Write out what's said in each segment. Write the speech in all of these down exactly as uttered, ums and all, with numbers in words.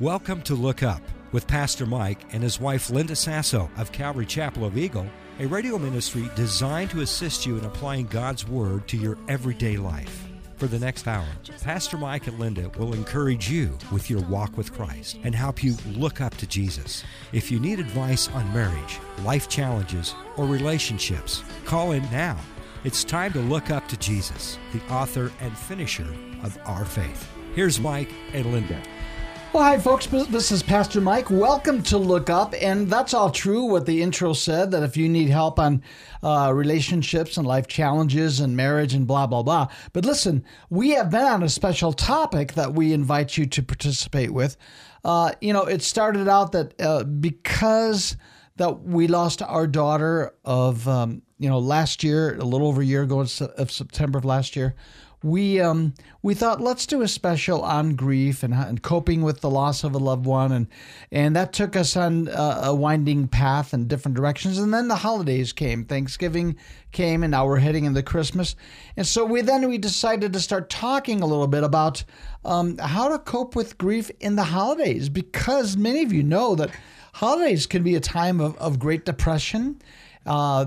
Welcome to Look Up with Pastor Mike and his wife Linda Sasso of Calvary Chapel of Eagle, a radio ministry designed to assist you in applying God's Word to your everyday life. For the next hour, Pastor Mike and Linda will encourage you with your walk with Christ and help you look up to Jesus. If you need advice on marriage, life challenges, or relationships, call in now. It's time to look up to Jesus, the author and finisher of our faith. Here's Mike and Linda. Well, hi, folks. This is Pastor Mike. Welcome to Look Up. And that's all true what the intro said, that if you need help on uh, relationships and life challenges and marriage and blah, blah, blah. But listen, we have been on a special topic that we invite you to participate with. Uh, you know, it started out that uh, because that we lost our daughter of, um, you know, last year, a little over a year ago of September of last year, We um we thought, let's do a special on grief and, and coping with the loss of a loved one, and and that took us on uh, a winding path in different directions. And then the holidays came, Thanksgiving came, and now we're heading into Christmas. And so we then we decided to start talking a little bit about um, how to cope with grief in the holidays, because many of you know that holidays can be a time of, of great depression. Uh,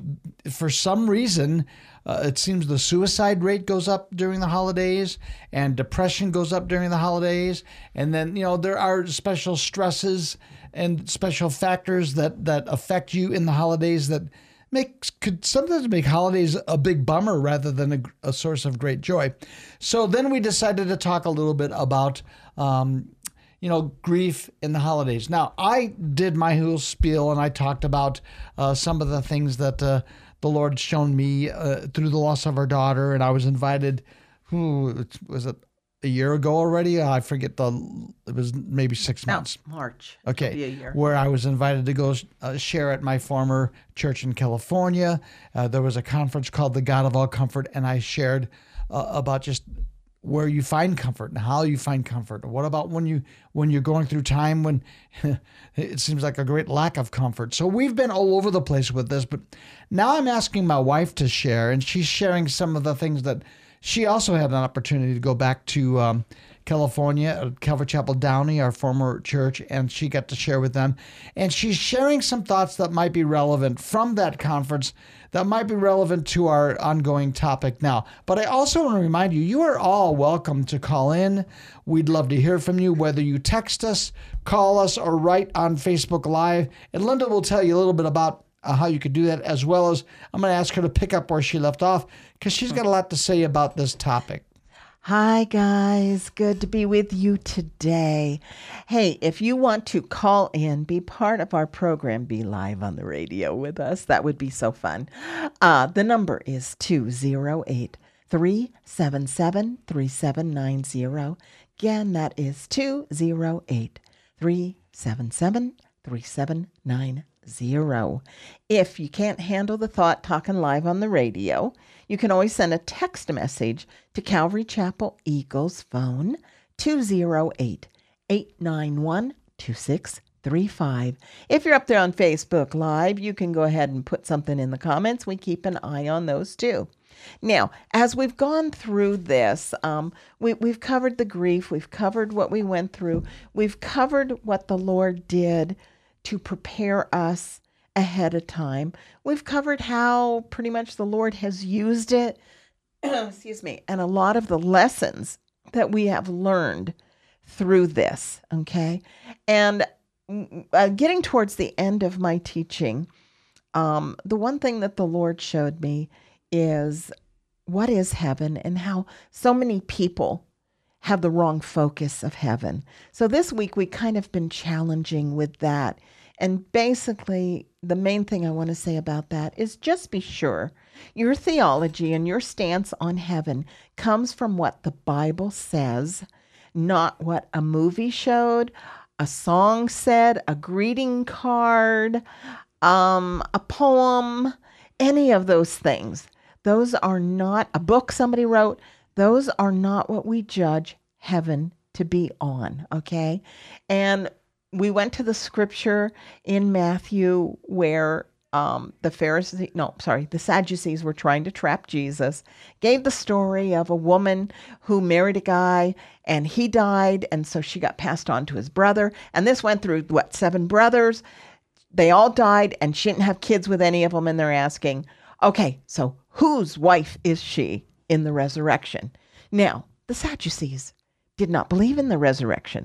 for some reason, Uh, it seems the suicide rate goes up during the holidays, and depression goes up during the holidays. And then, you know, there are special stresses and special factors that, that affect you in the holidays that makes could sometimes make holidays a big bummer rather than a, a source of great joy. So then we decided to talk a little bit about, um, you know, grief in the holidays. Now, I did my whole spiel, and I talked about uh, some of the things that uh, the Lord's shown me uh, through the loss of our daughter, and I was invited, who was it a year ago already? I forget the, it was maybe six no, months. March. Okay. It'll be a year. Where I was invited to go uh, share at my former church in California. Uh, there was a conference called The God of All Comfort, and I shared uh, about just where you find comfort and how you find comfort. What about when you when you're going through time when it seems like a great lack of comfort? So we've been all over the place with this, but now I'm asking my wife to share, and she's sharing some of the things that she also had an opportunity to go back to um, California, at Calvary Chapel Downey, our former church, and she got to share with them. And she's sharing some thoughts that might be relevant from that conference, that might be relevant to our ongoing topic now. But I also want to remind you, you are all welcome to call in. We'd love to hear from you, whether you text us, call us, or write on Facebook Live. And Linda will tell you a little bit about uh, how you could do that, as well as I'm going to ask her to pick up where she left off, because she's got a lot to say about this topic. Hi, guys. Good to be with you today. Hey, if you want to call in, be part of our program, be live on the radio with us, that would be so fun. Uh, the number is two oh eight, three seven seven, three seven nine oh. Again, that is two oh eight, three seven seven, three seven nine oh. If you can't handle the thought talking live on the radio, you can always send a text message to Calvary Chapel Eagle's phone, two oh eight, eight nine one, two six three five. If you're up there on Facebook Live, you can go ahead and put something in the comments. We keep an eye on those too. Now, as we've gone through this, um, we, we've covered the grief. We've covered what we went through. We've covered what the Lord did to prepare us ahead of time. We've covered how pretty much the Lord has used it, excuse me, and a lot of the lessons that we have learned through this, okay? And uh, getting towards the end of my teaching, um, the one thing that the Lord showed me is what is heaven, and how so many people have the wrong focus of heaven. So this week we kind of been challenging with that. And basically, the main thing I want to say about that is just be sure your theology and your stance on heaven comes from what the Bible says, not what a movie showed, a song said, a greeting card, um, a poem, any of those things. Those are not a book somebody wrote. Those are not what we judge heaven to be on, okay? And we went to the scripture in Matthew where um, the Pharisees, no, sorry, the Sadducees were trying to trap Jesus, gave the story of a woman who married a guy and he died. And so she got passed on to his brother. And this went through, what, seven brothers? They all died and she didn't have kids with any of them. And they're asking, okay, so whose wife is she in the resurrection? Now, the Sadducees did not believe in the resurrection.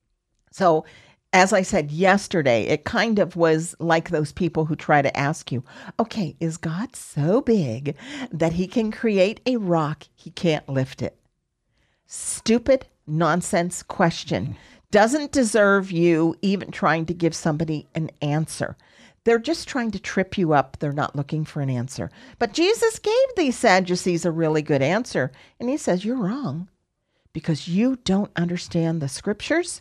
So, as I said yesterday, it kind of was like those people who try to ask you, okay, is God so big that he can create a rock, he can't lift it? Stupid, nonsense question. Doesn't deserve you even trying to give somebody an answer. They're just trying to trip you up. They're not looking for an answer. But Jesus gave these Sadducees a really good answer. And he says, you're wrong because you don't understand the scriptures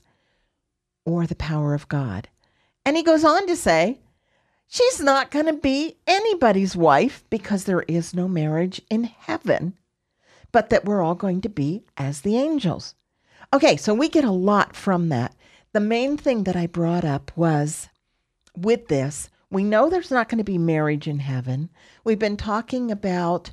or the power of God. And he goes on to say, she's not going to be anybody's wife because there is no marriage in heaven, but that we're all going to be as the angels. Okay, so we get a lot from that. The main thing that I brought up was with this, we know there's not going to be marriage in heaven. We've been talking about,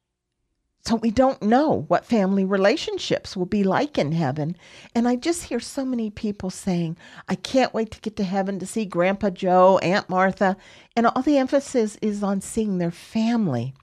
so we don't know what family relationships will be like in heaven. And I just hear so many people saying, I can't wait to get to heaven to see Grandpa Joe, Aunt Martha. And all the emphasis is on seeing their family.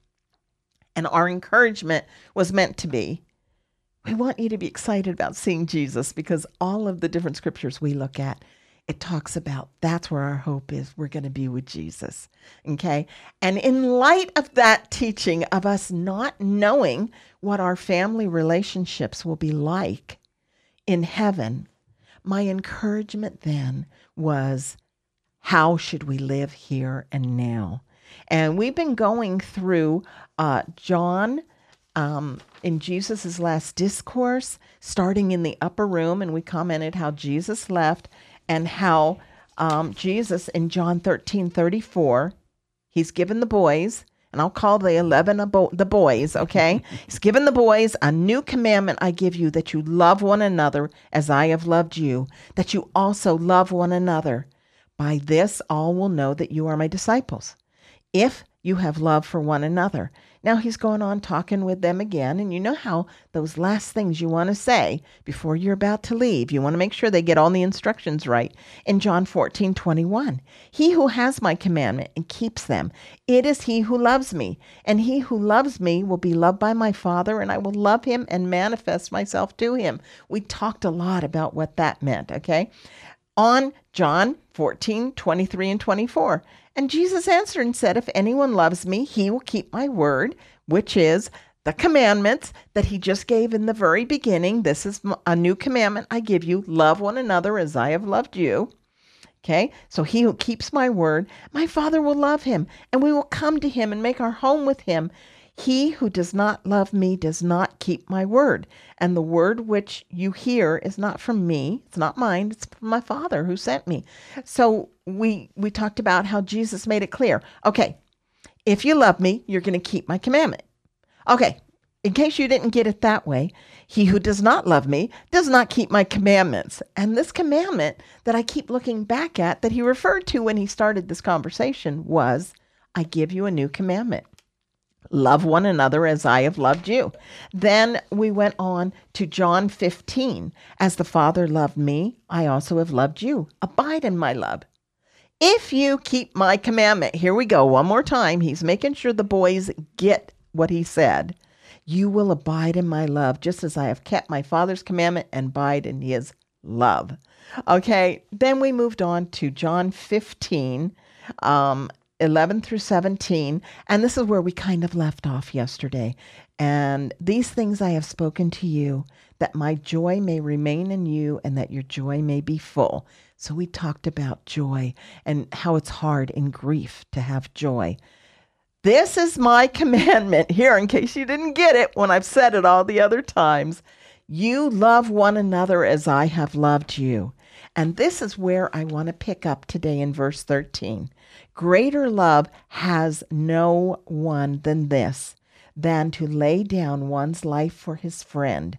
And our encouragement was meant to be, we want you to be excited about seeing Jesus because all of the different scriptures we look at, it talks about that's where our hope is. We're going to be with Jesus. Okay. And in light of that teaching of us not knowing what our family relationships will be like in heaven, my encouragement then was, how should we live here and now? And we've been going through uh, John um, in Jesus's last discourse, starting in the upper room. And we commented how Jesus left. And how um, Jesus in John thirteen thirty-four, he's given the boys, and I'll call the eleven a bo- the boys, okay? He's given the boys a new commandment I give you, that you love one another as I have loved you, that you also love one another. By this all will know that you are my disciples, if you have love for one another. Now he's going on talking with them again. And you know how those last things you want to say before you're about to leave, you want to make sure they get all the instructions right. In John fourteen twenty-one, he who has my commandment and keeps them, it is he who loves me. And he who loves me will be loved by my Father, and I will love him and manifest myself to him. We talked a lot about what that meant, okay? On John fourteen twenty-three and twenty-four. And Jesus answered and said, if anyone loves me, he will keep my word, which is the commandments that he just gave in the very beginning. This is a new commandment I give you. Love one another as I have loved you. Okay, so he who keeps my word, my Father will love him, and we will come to him and make our home with him. He who does not love me does not keep my word. And the word which you hear is not from me. It's not mine. It's from my Father who sent me. So we we talked about how Jesus made it clear. Okay, if you love me, you're going to keep my commandment. Okay, in case you didn't get it that way, he who does not love me does not keep my commandments. And this commandment that I keep looking back at that he referred to when he started this conversation was, I give you a new commandment. Love one another as I have loved you. Then we went on to John fifteen. As the Father loved me, I also have loved you. Abide in my love. If you keep my commandment, here we go, one more time. He's making sure the boys get what he said. You will abide in my love, just as I have kept my Father's commandment and abide in his love. Okay, then we moved on to John fifteen, um, eleven through seventeen. And this is where we kind of left off yesterday. And these things I have spoken to you, that my joy may remain in you and that your joy may be full. So we talked about joy and how it's hard in grief to have joy. This is my commandment here, in case you didn't get it when I've said it all the other times. You love one another as I have loved you. And this is where I want to pick up today in verse thirteen. Greater love has no one than this, than to lay down one's life for his friend.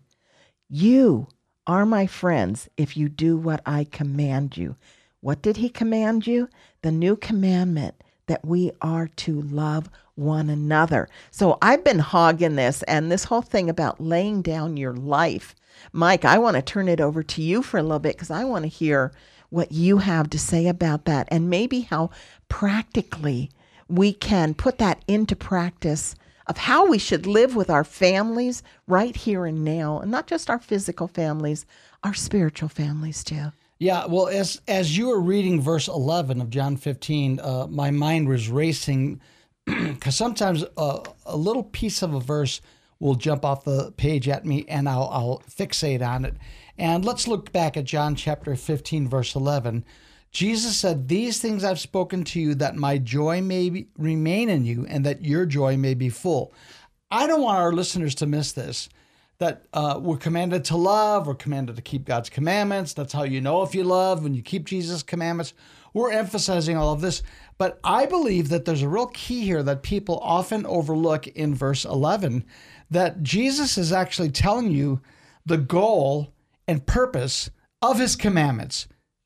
You are my friends if you do what I command you. What did he command you? The new commandment, that we are to love one another. So I've been hogging this, and this whole thing about laying down your life. Mike, I want to turn it over to you for a little bit because I want to hear what you have to say about that, and maybe how practically we can put that into practice of how we should live with our families right here and now, and not just our physical families, our spiritual families too. Yeah, well, as as you were reading verse eleven of John fifteen, uh, my mind was racing because sometimes uh, a little piece of a verse will jump off the page at me, and I'll, I'll fixate on it. And let's look back at John chapter fifteen, verse eleven. Jesus said, "These things I've spoken to you, that my joy may be, remain in you, and that your joy may be full." I don't want our listeners to miss this. That uh, we're commanded to love, we're commanded to keep God's commandments. That's how you know if you love, when you keep Jesus' commandments. We're emphasizing all of this. But I believe that there's a real key here that people often overlook in verse eleven, that Jesus is actually telling you the goal and purpose of his commandments.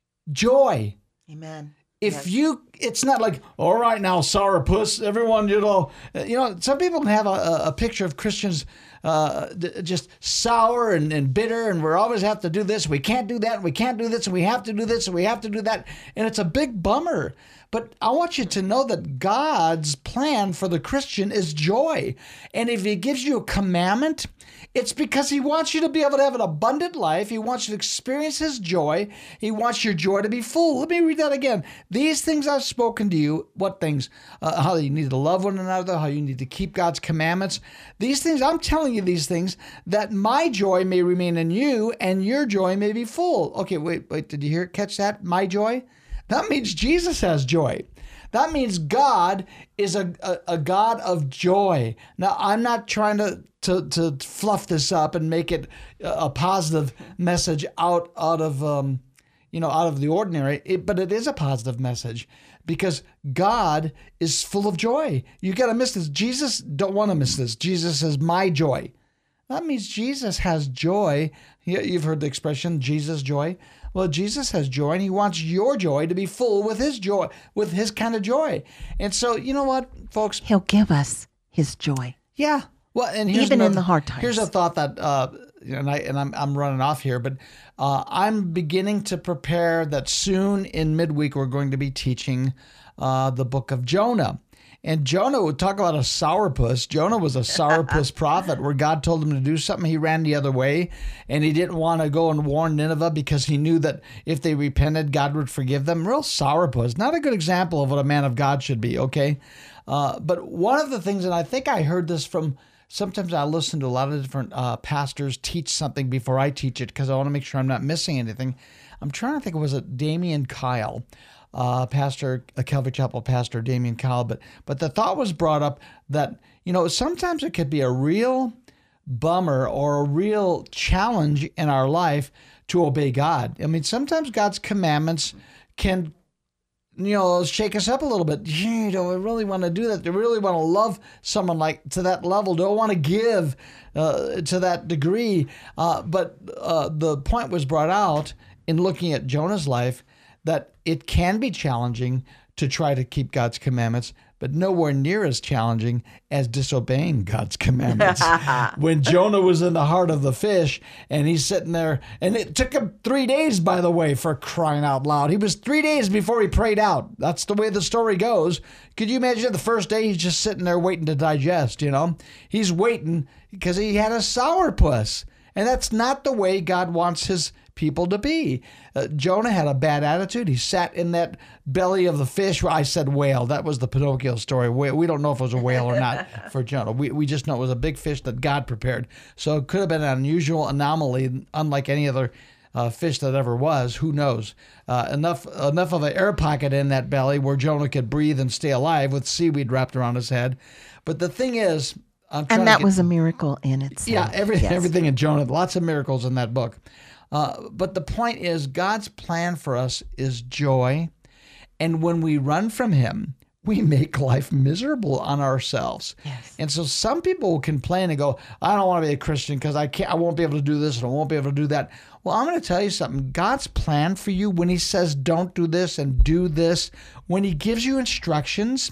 Joy. Amen. If yes. you, it's not like, all right now, sourpuss, everyone, you know, you know, some people have a, a picture of Christians uh, just sour and, and bitter, and we always have to do this, we can't do that, we can't do this, and we have to do this, and we have to do that, and it's a big bummer. But I want you to know that God's plan for the Christian is joy. And if he gives you a commandment, it's because he wants you to be able to have an abundant life. He wants you to experience his joy. He wants your joy to be full. Let me read that again. These things I've spoken to you. What things? Uh, how you need to love one another, how you need to keep God's commandments. These things, I'm telling you these things, that my joy may remain in you and your joy may be full. Okay, wait, wait, did you hear, catch that? My joy? That means Jesus has joy. That means God is a, a, a God of joy. Now, I'm not trying to, to, to fluff this up and make it a positive message out, out of, um, you know, out of the ordinary, it, but it is a positive message because God is full of joy. You got to miss this. Jesus don't want to miss this. Jesus is my joy. That means Jesus has joy. You've heard the expression, Jesus joy. Well, Jesus has joy, and he wants your joy to be full with his joy, with his kind of joy. And so, you know what, folks? He'll give us his joy. Yeah. Well, and here's even another, in the hard times. Here's a thought that, uh, and I and I'm I'm running off here, but uh, I'm beginning to prepare that soon in midweek we're going to be teaching uh, the book of Jonah. And Jonah would talk about a sourpuss. Jonah was a sourpuss prophet where God told him to do something. He ran the other way, and he didn't want to go and warn Nineveh because he knew that if they repented, God would forgive them. Real sourpuss. Not a good example of what a man of God should be, okay? Uh, but one of the things, and I think I heard this from, sometimes I listen to a lot of different uh, pastors teach something before I teach it because I want to make sure I'm not missing anything. I'm trying to think, was it Damian Kyle? Uh, pastor, a Calvary Chapel pastor, Damian Kyle, but but the thought was brought up that, you know, sometimes it could be a real bummer or a real challenge in our life to obey God. I mean, sometimes God's commandments can, you know, shake us up a little bit. Gee, do I really want to do that? Do I really want to love someone like to that level? Do I want to give uh, to that degree? Uh, but uh, the point was brought out in looking at Jonah's life that it can be challenging to try to keep God's commandments, but nowhere near as challenging as disobeying God's commandments. When Jonah was in the heart of the fish and he's sitting there, and it took him three days, by the way, for crying out loud. He was three days before he prayed out. That's the way the story goes. Could you imagine the first day he's just sitting there waiting to digest, you know? He's waiting because he had a sourpuss. And that's not the way God wants his people to be. Uh, Jonah had a bad attitude. He sat in that belly of the fish. I said whale. That was the Pinocchio story. We, we don't know if it was a whale or not for Jonah. We, we just know it was a big fish that God prepared. So it could have been an unusual anomaly, unlike any other uh, fish that ever was. Who knows? Uh, enough enough of an air pocket in that belly where Jonah could breathe and stay alive with seaweed wrapped around his head. But the thing is, I'm and that get, was a miracle in itself. Yeah, every, yes. everything in Jonah. Lots of miracles in that book. Uh, but the point is, God's plan for us is joy. And when we run from him, we make life miserable on ourselves. Yes. And so some people will complain and go, I don't want to be a Christian because I can't, I won't be able to do this and I won't be able to do that. Well, I'm going to tell you something. God's plan for you, when he says don't do this and do this, when he gives you instructions,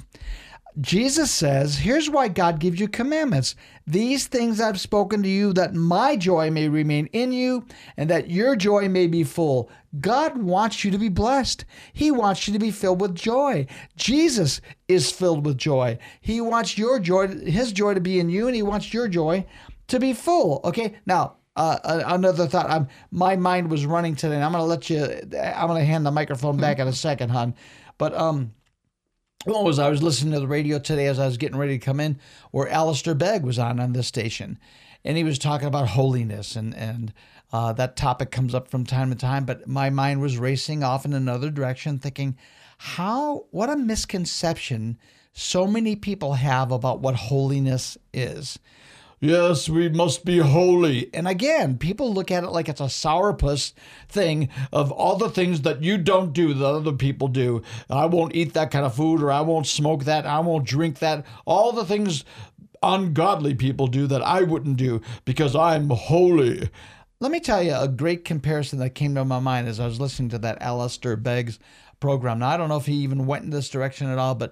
Jesus says, here's why God gives you commandments. These things I've spoken to you, that my joy may remain in you and that your joy may be full. God wants you to be blessed. He wants you to be filled with joy. Jesus is filled with joy. He wants your joy, his joy to be in you, and he wants your joy to be full. Okay, now, uh, another thought. I'm, my mind was running today, and I'm going to let you, I'm going to hand the microphone back in a second, hon. But, um, What was I was listening to the radio today as I was getting ready to come in, where Alistair Begg was on on this station, and he was talking about holiness, and and uh, that topic comes up from time to time. But my mind was racing off in another direction, thinking, how what a misconception so many people have about what holiness is. Yes, we must be holy. And again, people look at it like it's a sourpuss thing of all the things that you don't do that other people do. I won't eat that kind of food, or I won't smoke that, I won't drink that. All the things ungodly people do that I wouldn't do because I'm holy. Let me tell you a great comparison that came to my mind as I was listening to that Alistair Begg's program. Now, I don't know if he even went in this direction at all, but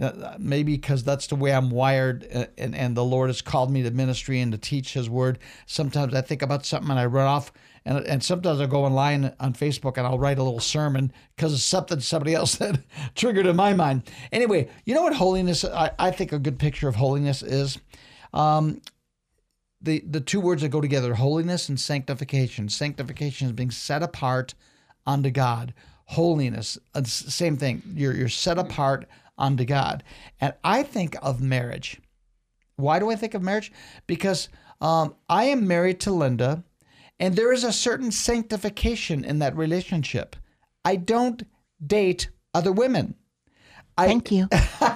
maybe because that's the way I'm wired, and, and the Lord has called me to ministry and to teach his word. Sometimes I think about something and I run off, and, and sometimes I go online on Facebook and I'll write a little sermon because it's something somebody else had triggered in my mind. Anyway, you know what holiness, I, I think a good picture of holiness is? Um, the, the two words that go together, holiness and sanctification. Sanctification is being set apart unto God. Holiness, same thing. You're you're set apart unto God. And I think of marriage. Why do I think of marriage? Because um, I am married to Linda, and there is a certain sanctification in that relationship. I don't date other women. I, Thank you.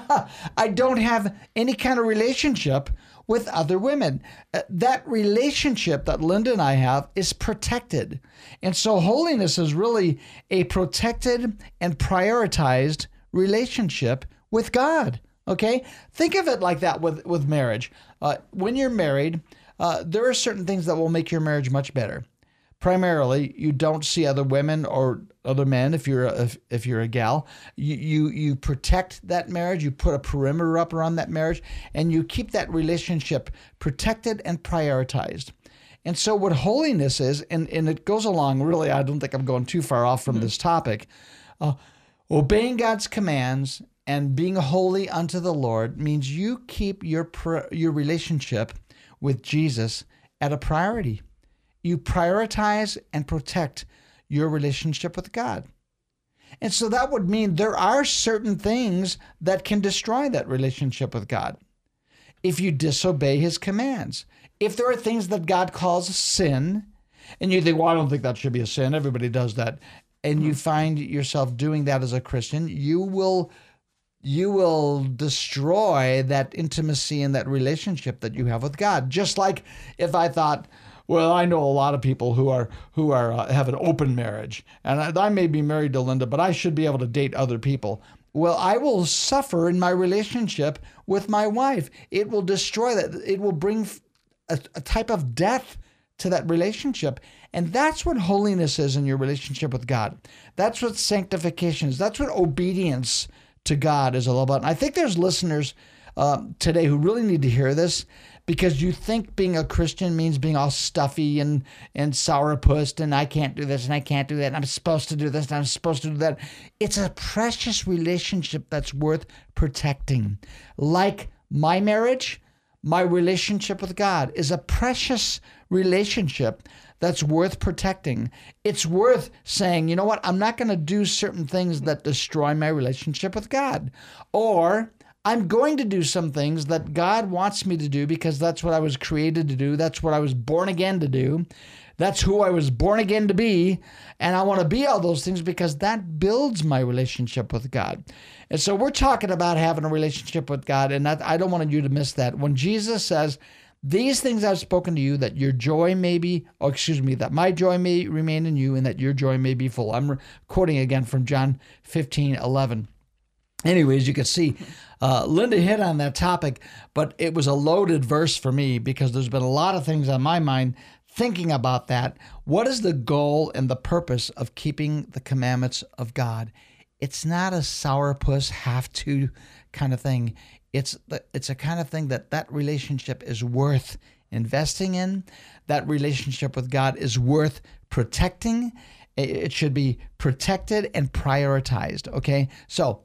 I don't have any kind of relationship with other women. Uh, that relationship that Linda and I have is protected. And so holiness is really a protected and prioritized relationship with God. Okay? Think of it like that with, with marriage. Uh, when you're married, uh, there are certain things that will make your marriage much better. Primarily, you don't see other women or other men if you're a, if, if you're a gal. You, you you protect that marriage. You put a perimeter up around that marriage, and you keep that relationship protected and prioritized. And so what holiness is, and, and it goes along, really, I don't think I'm going too far off from mm-hmm. this topic, uh, obeying God's commands and being holy unto the Lord means you keep your your relationship with Jesus at a priority. You prioritize and protect your relationship with God. And so that would mean there are certain things that can destroy that relationship with God if you disobey his commands. If there are things that God calls sin, and you think, well, I don't think that should be a sin, everybody does that, and you find yourself doing that as a Christian, you will you will destroy that intimacy and that relationship that you have with God. Just like if I thought, well, I know a lot of people who are who are uh, have an open marriage, and I, I may be married to Linda, but I should be able to date other people. Well, I will suffer in my relationship with my wife. It will destroy that. It will bring a, a type of death to that relationship. And that's what holiness is in your relationship with God. That's what sanctification is. That's what obedience to God is all about. And I think there's listeners uh, today who really need to hear this, because you think being a Christian means being all stuffy and, and sourpuss, and I can't do this and I can't do that, and I'm supposed to do this and I'm supposed to do that. It's a precious relationship that's worth protecting. Like my marriage, my relationship with God is a precious relationship that's worth protecting. It's worth saying, you know what, I'm not going to do certain things that destroy my relationship with God. Or I'm going to do some things that God wants me to do because that's what I was created to do. That's what I was born again to do. That's who I was born again to be. And I want to be all those things because that builds my relationship with God. And so we're talking about having a relationship with God, and that, I don't want you to miss that. When Jesus says, these things I've spoken to you, that your joy may be, or excuse me, that my joy may remain in you and that your joy may be full. I'm quoting again from John fifteen eleven. anyways, you can see uh, Linda hit on that topic, but it was a loaded verse for me because there's been a lot of things on my mind thinking about that. What is the goal and the purpose of keeping the commandments of God? It's not a sourpuss have to kind of thing. It's the, it's a kind of thing that that relationship is worth investing in. That relationship with God is worth protecting. It should be protected and prioritized, okay? So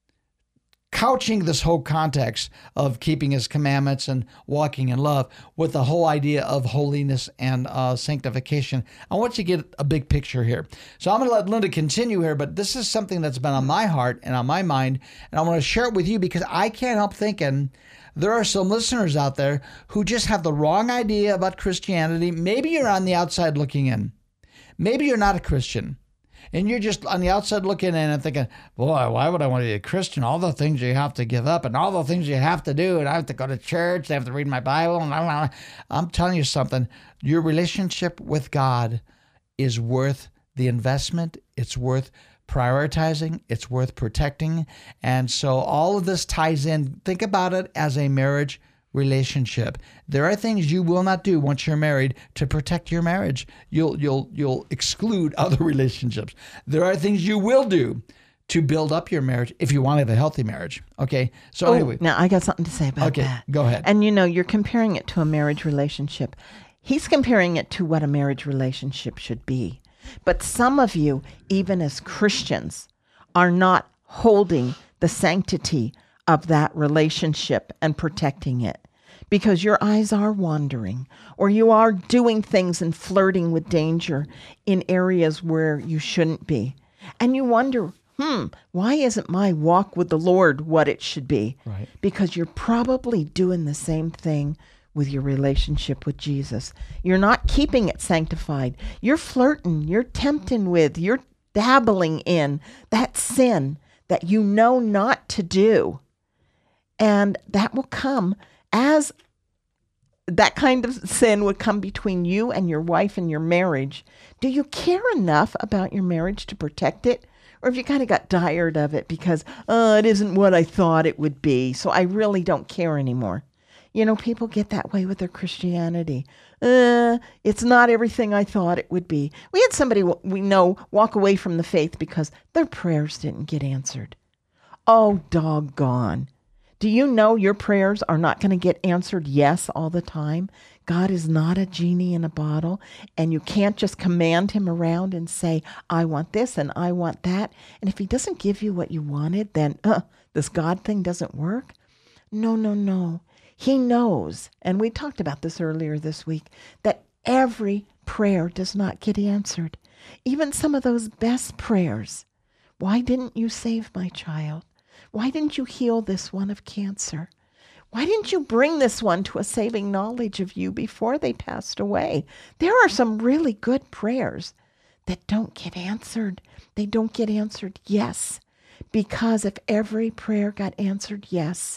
couching this whole context of keeping his commandments and walking in love with the whole idea of holiness and uh, sanctification, I want you to get a big picture here. So I'm going to let Linda continue here, but this is something that's been on my heart and on my mind, and I want to share it with you because I can't help thinking there are some listeners out there who just have the wrong idea about Christianity. Maybe you're on the outside looking in. Maybe you're not a Christian. And you're just on the outside looking in and thinking, boy, why would I want to be a Christian? All the things you have to give up and all the things you have to do. And I have to go to church. I have to read my Bible. And I'm, I'm telling you something. Your relationship with God is worth the investment. It's worth prioritizing. It's worth protecting. And so all of this ties in. Think about it as a marriage relationship. There are things you will not do once you're married to protect your marriage. You'll you'll you'll exclude other relationships. There are things you will do to build up your marriage if you want to have a healthy marriage. Okay. So oh, anyway. Now I got something to say about okay, that. Go ahead. And you know, you're comparing it to a marriage relationship. He's comparing it to what a marriage relationship should be. But some of you, even as Christians, are not holding the sanctity of that relationship and protecting it because your eyes are wandering, or you are doing things and flirting with danger in areas where you shouldn't be. And you wonder, hmm, why isn't my walk with the Lord what it should be? Right. Because you're probably doing the same thing with your relationship with Jesus. You're not keeping it sanctified. You're flirting, you're tempting with, you're dabbling in that sin that you know not to do. And that will come as that kind of sin would come between you and your wife and your marriage. Do you care enough about your marriage to protect it? Or have you kind of got tired of it because, oh, it isn't what I thought it would be, so I really don't care anymore? You know, people get that way with their Christianity. Uh, it's not everything I thought it would be. We had somebody we know walk away from the faith because their prayers didn't get answered. Oh, doggone. Do you know your prayers are not going to get answered yes all the time? God is not a genie in a bottle, and you can't just command him around and say, I want this and I want that. And if he doesn't give you what you wanted, then uh, this God thing doesn't work. No, no, no. He knows, and we talked about this earlier this week, that every prayer does not get answered. Even some of those best prayers. Why didn't you save my child? Why didn't you heal this one of cancer? Why didn't you bring this one to a saving knowledge of you before they passed away? There are some really good prayers that don't get answered. They don't get answered yes, because if every prayer got answered yes,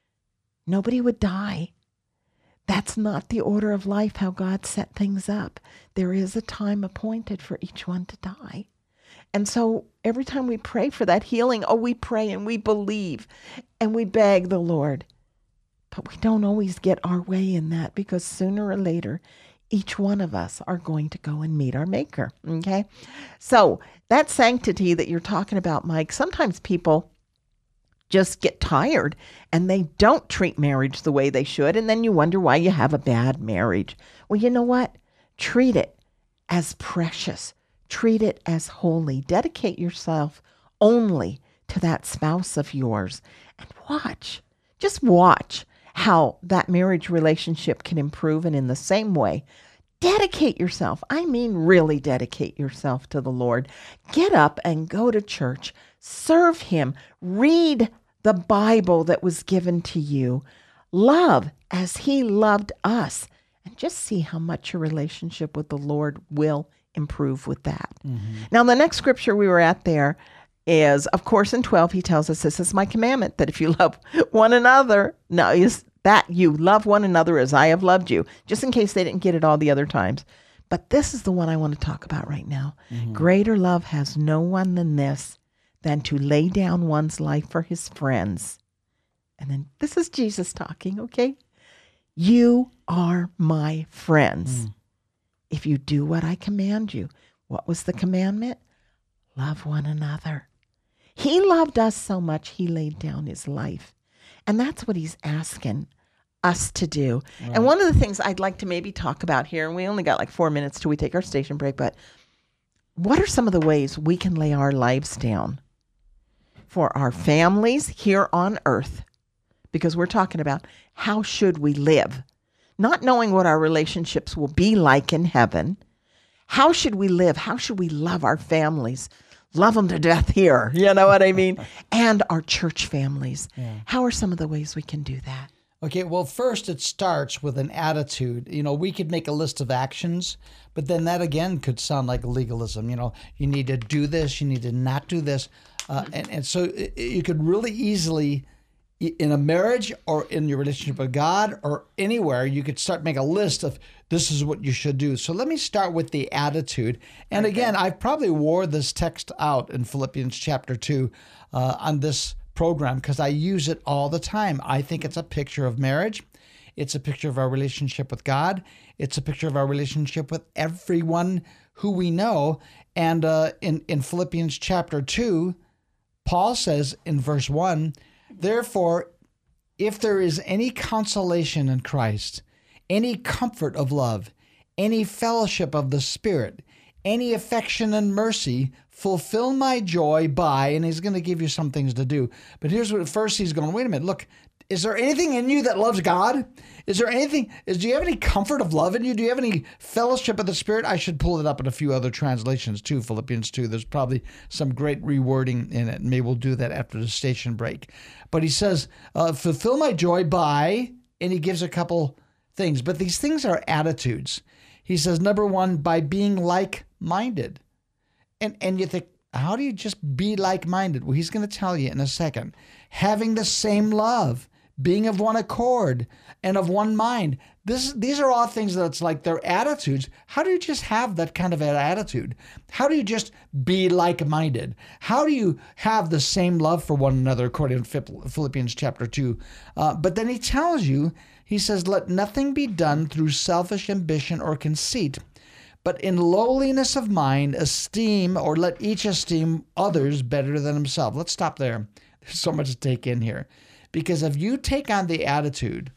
nobody would die. That's not the order of life, how God set things up. There is a time appointed for each one to die. And so every time we pray for that healing, oh, we pray and we believe and we beg the Lord. But we don't always get our way in that because sooner or later, each one of us are going to go and meet our Maker, okay? So that sanctity that you're talking about, Mike, sometimes people just get tired and they don't treat marriage the way they should, and then you wonder why you have a bad marriage. Well, you know what? Treat it as precious. Treat it as holy. Dedicate yourself only to that spouse of yours and watch. Just watch how that marriage relationship can improve. And in the same way, dedicate yourself. I mean, really dedicate yourself to the Lord. Get up and go to church. Serve him. Read the Bible that was given to you. Love as he loved us. And just see how much your relationship with the Lord will improve with that. Mm-hmm. Now, the next scripture we were at there is, of course, in twelve, he tells us, this is my commandment, that if you love one another, now is that you love one another as I have loved you, just in case they didn't get it all the other times. But this is the one I want to talk about right now. Mm-hmm. Greater love has no one than this, than to lay down one's life for his friends. And then this is Jesus talking, okay? You are my friends. Mm. If you do what I command you. What was the commandment? Love one another. He loved us so much, he laid down his life. And that's what he's asking us to do. Right. And one of the things I'd like to maybe talk about here, and we only got like four minutes till we take our station break, but what are some of the ways we can lay our lives down for our families here on earth? Because we're talking about how should we live? Not knowing what our relationships will be like in heaven. How should we live? How should we love our families? Love them to death here. You know what I mean? And our church families. Yeah. How are some of the ways we can do that? Okay, well, first it starts with an attitude. You know, we could make a list of actions, but then that again could sound like legalism. You know, you need to do this, you need to not do this. Uh, and, and so it, you could really easily, in a marriage or in your relationship with God or anywhere, you could start make a list of this is what you should do. So let me start with the attitude. And okay. Again, I probably wore this text out in Philippians chapter two uh, on this program because I use it all the time. I think it's a picture of marriage. It's a picture of our relationship with God. It's a picture of our relationship with everyone who we know. And uh, in, in Philippians chapter two, Paul says in verse one, therefore, if there is any consolation in Christ, any comfort of love, any fellowship of the Spirit, any affection and mercy, fulfill my joy by, and he's going to give you some things to do. But here's what, first he's going, wait a minute, look, is there anything in you that loves God? Is there anything, is, do you have any comfort of love in you? Do you have any fellowship of the Spirit? I should pull it up in a few other translations too, Philippians two. There's probably some great rewording in it. Maybe we'll do that after the station break. But he says, uh, fulfill my joy by, and he gives a couple things. But these things are attitudes. He says, number one, by being like-minded. And, and you think, how do you just be like-minded? Well, he's going to tell you in a second. Having the same love, being of one accord, and of one mind. This, these are all things that's like their attitudes. How do you just have that kind of an attitude? How do you just be like-minded? How do you have the same love for one another, according to Philippians chapter two? Uh, but then he tells you, he says, let nothing be done through selfish ambition or conceit, but in lowliness of mind, esteem, or let each esteem others better than himself. Let's stop there. There's so much to take in here. Because if you take on the attitude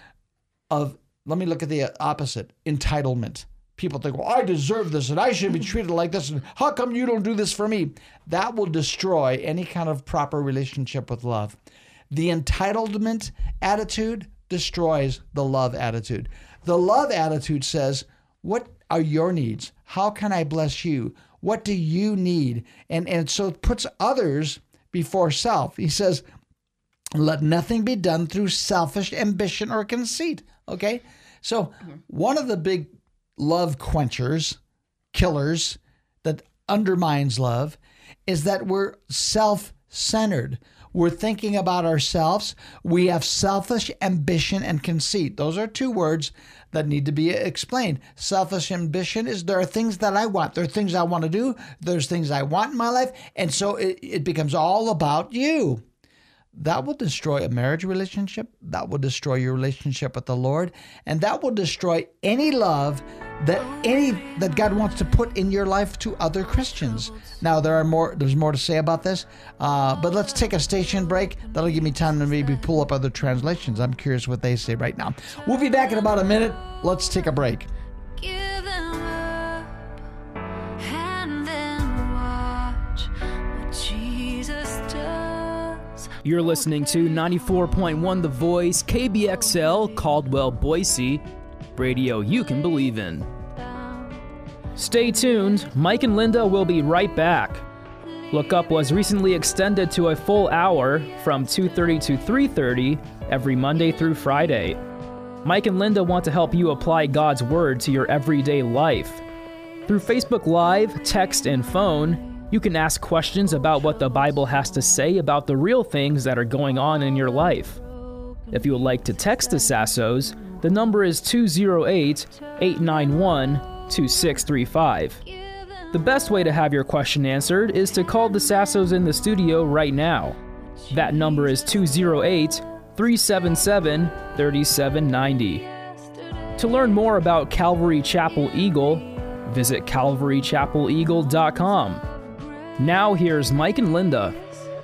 of, let me look at the opposite, entitlement. People think, well, I deserve this and I should be treated like this. And how come you don't do this for me? That will destroy any kind of proper relationship with love. The entitlement attitude destroys the love attitude. The love attitude says, what are your needs? How can I bless you? What do you need? And, and so it puts others before self. He says, let nothing be done through selfish ambition or conceit. Okay? So one of the big love quenchers, killers, that undermines love is that we're self-centered. We're thinking about ourselves. We have selfish ambition and conceit. Those are two words that need to be explained. Selfish ambition is there are things that I want. There are things I want to do. There's things I want in my life. And so it, it becomes all about you. That will destroy a marriage relationship. That will destroy your relationship with the Lord. And that will destroy any love that any that God wants to put in your life to other Christians. Now, there are more. There's more to say about this. Uh, but let's take a station break. That'll give me time to maybe pull up other translations. I'm curious what they say right now. We'll be back in about a minute. Let's take a break. You're listening to ninety-four point one The Voice, K B X L, Caldwell, Boise, radio you can believe in. Stay tuned, Mike and Linda will be right back. Look Up was recently extended to a full hour from two thirty to three thirty every Monday through Friday. Mike and Linda want to help you apply God's Word to your everyday life. Through Facebook Live, text, and phone, you can ask questions about what the Bible has to say about the real things that are going on in your life. If you would like to text the Sassos, the number is two oh eight, eight nine one, two six three five. The best way to have your question answered is to call the Sassos in the studio right now. That number is two oh eight, three seven seven, three seven nine oh. To learn more about Calvary Chapel Eagle, visit calvary chapel eagle dot com. Now here's Mike and Linda.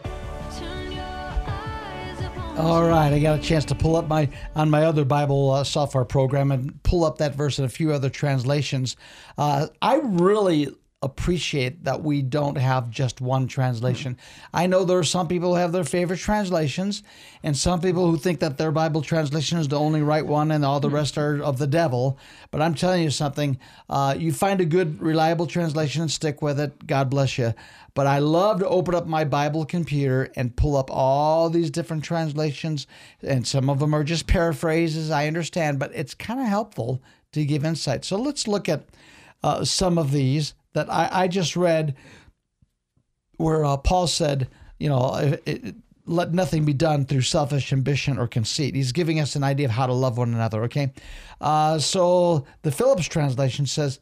All right, I got a chance to pull up my on my other Bible uh, software program and pull up that verse and a few other translations. Uh, I really appreciate that we don't have just one translation. I know there are some people who have their favorite translations, and some people who think that their Bible translation is the only right one and all the rest are of the devil. But I'm telling you something, uh, you find a good, reliable translation and stick with it. God bless you. But I love to open up my Bible computer and pull up all these different translations, and some of them are just paraphrases, I understand, but it's kind of helpful to give insight. So let's look at uh, some of these that I, I just read where uh, Paul said, you know, it, it, let nothing be done through selfish ambition or conceit. He's giving us an idea of how to love one another, okay? Uh, so the Phillips translation says,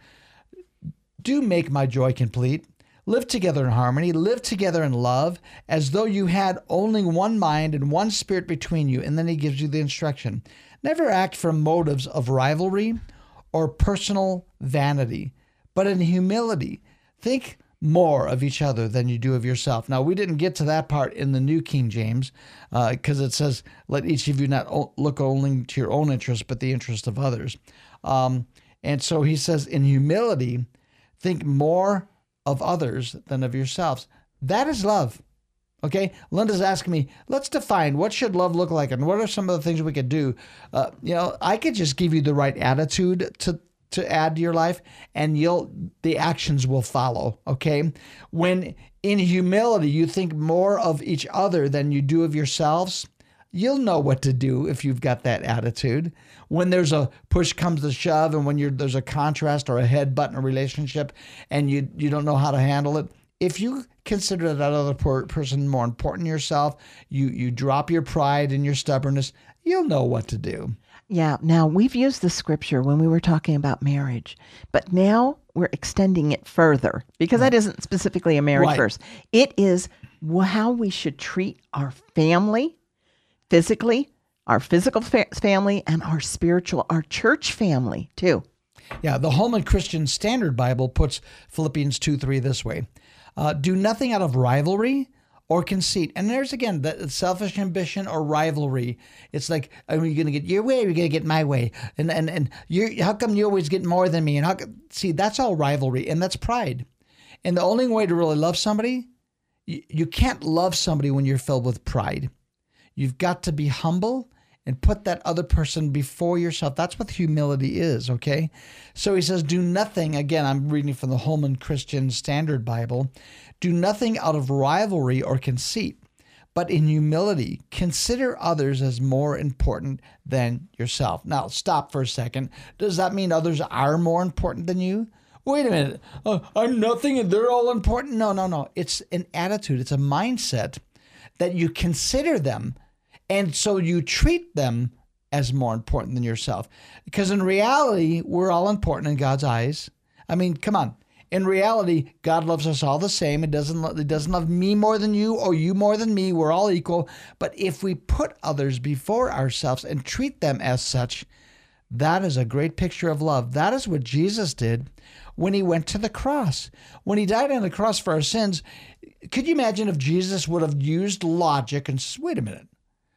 do make my joy complete. Live together in harmony, live together in love, as though you had only one mind and one spirit between you. And then he gives you the instruction. Never act from motives of rivalry or personal vanity, but in humility, think more of each other than you do of yourself. Now, we didn't get to that part in the New King James because uh, it says, let each of you not o- look only to your own interest, but the interest of others. Um, and so he says, in humility, think more of others than of yourselves. That is love. Okay, Linda's asking me, let's define what should love look like and what are some of the things we could do. Uh, you know, I could just give you the right attitude to to add to your life, and you'll the actions will follow, okay? When in humility you think more of each other than you do of yourselves, you'll know what to do if you've got that attitude. When there's a push comes to shove, and when you're there's a contrast or a headbutt in a relationship and you, you don't know how to handle it, if you consider that other per- person more important than yourself, you, you drop your pride and your stubbornness, you'll know what to do. Yeah. Now, we've used the scripture when we were talking about marriage, but now we're extending it further because that isn't specifically a marriage Right. verse. It is how we should treat our family physically, our physical fa- family, and our spiritual, our church family too. Yeah, the Holman Christian Standard Bible puts Philippians two three this way. Uh, do nothing out of rivalry or conceit. And there's, again, the selfish ambition or rivalry. It's like, are you going to get your way or are you going to get my way? And and and you how come you always get more than me? And how come, see, that's all rivalry, and that's pride. And the only way to really love somebody, you, you can't love somebody when you're filled with pride. You've got to be humble and put that other person before yourself. That's what humility is, okay? So he says, do nothing, again, I'm reading from the Holman Christian Standard Bible, do nothing out of rivalry or conceit, but in humility, consider others as more important than yourself. Now, stop for a second. Does that mean others are more important than you? Wait a minute. Uh, I'm nothing and they're all important? No, no, no. It's an attitude. It's a mindset that you consider them, and so you treat them as more important than yourself. Because in reality, we're all important in God's eyes. I mean, come on. In reality, God loves us all the same. It doesn't, it doesn't love me more than you or you more than me. We're all equal. But if we put others before ourselves and treat them as such, that is a great picture of love. That is what Jesus did when he went to the cross. When he died on the cross for our sins, could you imagine if Jesus would have used logic and said, wait a minute,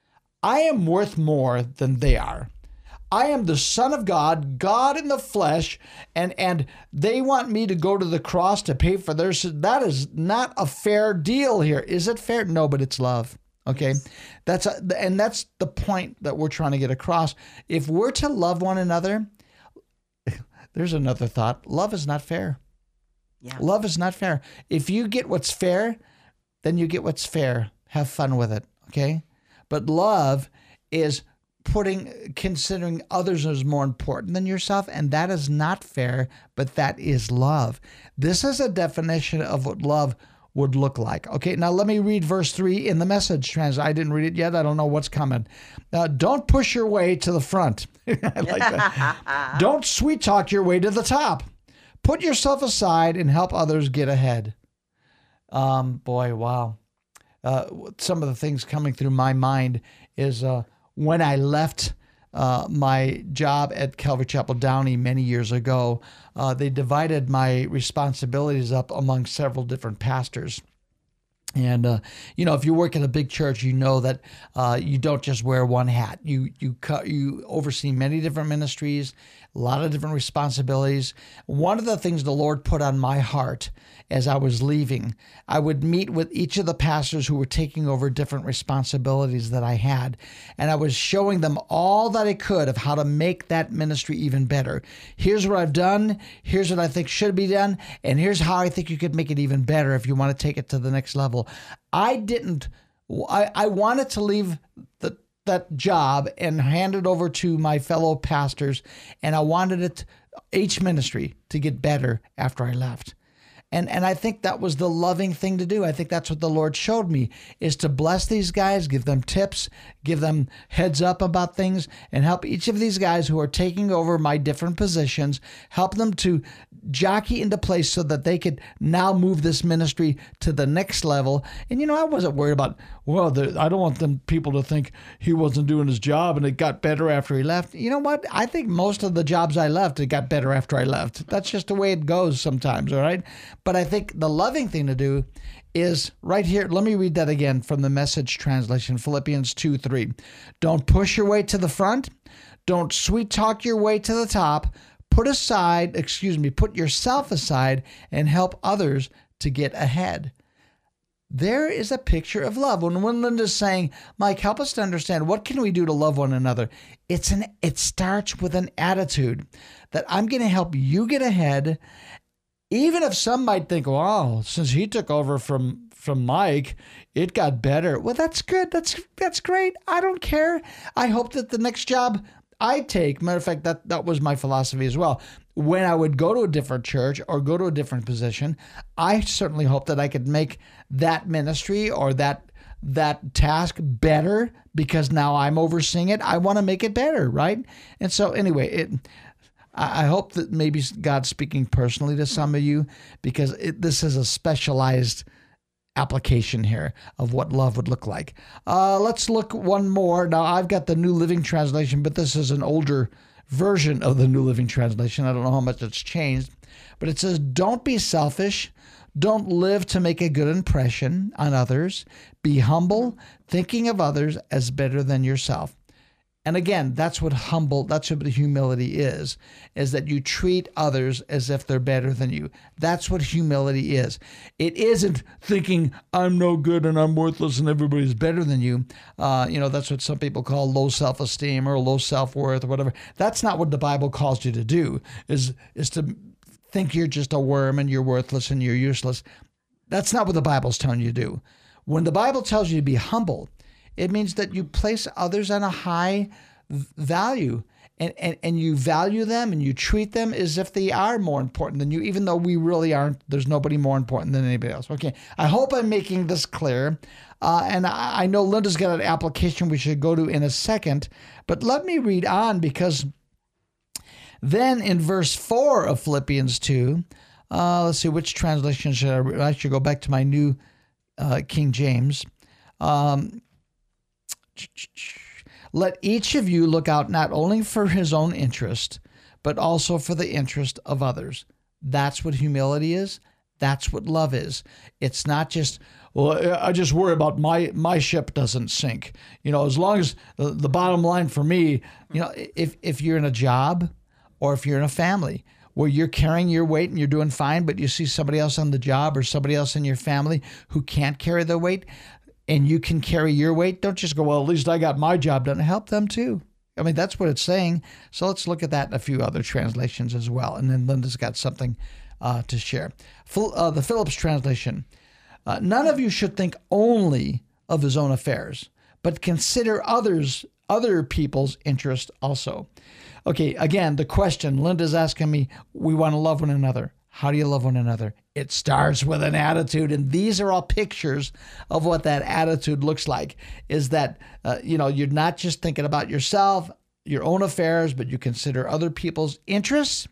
I am worth more than they are. I am the Son of God, God in the flesh, and, and they want me to go to the cross to pay for their sin. That is not a fair deal here. Is it fair? No, but it's love. Okay, that's a, and that's the point that we're trying to get across. If we're to love one another, there's another thought. Love is not fair. Yeah. Love is not fair. If you get what's fair, then you get what's fair. Have fun with it. Okay. But love is putting, considering others as more important than yourself, and that is not fair, but that is love. This is a definition of what love would look like. Okay, now let me read verse three in the Message translation. I didn't read it yet. I don't know what's coming. Uh, don't push your way to the front. I like that. Don't sweet talk your way to the top. Put yourself aside and help others get ahead. Um, boy, wow. Uh, some of the things coming through my mind is uh, when I left uh, my job at Calvary Chapel Downey many years ago, uh, they divided my responsibilities up among several different pastors. And, uh, you know, if you work in a big church, you know that uh, you don't just wear one hat. You you cu- you oversee many different ministries, a lot of different responsibilities. One of the things the Lord put on my heart as I was leaving, I would meet with each of the pastors who were taking over different responsibilities that I had. And I was showing them all that I could of how to make that ministry even better. Here's what I've done. Here's what I think should be done. And here's how I think you could make it even better if you want to take it to the next level. I didn't, I, I wanted to leave the, that job and hand it over to my fellow pastors. And I wanted it, each ministry, to get better after I left. And and I think that was the loving thing to do. I think that's what the Lord showed me, is to bless these guys, give them tips, give them heads up about things, and help each of these guys who are taking over my different positions, help them to jockey into place so that they could now move this ministry to the next level. And, you know, I wasn't worried about, well, the, I don't want them people to think he wasn't doing his job and it got better after he left. You know what? I think most of the jobs I left, it got better after I left. That's just the way it goes sometimes, all right? But I think the loving thing to do is right here. Let me read that again from the Message translation, Philippians two three. Don't push your way to the front. Don't sweet talk your way to the top. Put aside, excuse me, put yourself aside and help others to get ahead. There is a picture of love. When Linda's saying, Mike, help us to understand, what can we do to love one another? It's an, it starts with an attitude that I'm going to help you get ahead. Even if some might think, wow, since he took over from, from Mike, it got better. Well, that's good. That's, that's great. I don't care. I hope that the next job I take, matter of fact, that, that was my philosophy as well. When I would go to a different church or go to a different position, I certainly hope that I could make that ministry or that that task better, because now I'm overseeing it. I want to make it better, right? And so anyway, it, I hope that maybe God's speaking personally to some of you, because it, this is a specialized application here of what love would look like. Uh, let's look one more. Now, I've got the New Living Translation, but this is an older version of the New Living Translation. I don't know how much it's changed, but it says, don't be selfish. Don't live to make a good impression on others. Be humble, thinking of others as better than yourself. And again, that's what humble, that's what humility is, is that you treat others as if they're better than you. That's what humility is. It isn't thinking I'm no good and I'm worthless and everybody's better than you. Uh, you know, that's what some people call low self-esteem or low self-worth or whatever. That's not what the Bible calls you to do, is, is to think you're just a worm and you're worthless and you're useless. That's not what the Bible's telling you to do. When the Bible tells you to be humble, it means that you place others on a high value and, and, and you value them and you treat them as if they are more important than you, even though we really aren't. There's nobody more important than anybody else. Okay, I hope I'm making this clear. Uh, and I, I know Linda's got an application we should go to in a second, but let me read on, because then in verse four of Philippians two, uh, let's see, which translation should I read? I should go back to my new uh, King James. Um, Let each of you look out not only for his own interest, but also for the interest of others. That's what humility is. That's what love is. It's not just, well, I just worry about my, my ship doesn't sink. You know, as long as the, the bottom line for me, you know, if, if you're in a job or if you're in a family where you're carrying your weight and you're doing fine, but you see somebody else on the job or somebody else in your family who can't carry their weight, and you can carry your weight, don't just go, well, at least I got my job done. Help them too. I mean, that's what it's saying. So let's look at that in a few other translations as well. And then Linda's got something uh, to share. Uh, the Phillips translation. Uh, None of you should think only of his own affairs, but consider others, other people's interest also. Okay, again, the question, Linda's asking me, we want to love one another. How do you love one another? It starts with an attitude, and these are all pictures of what that attitude looks like, is that, uh, you know, you're not just thinking about yourself, your own affairs, but you consider other people's interests.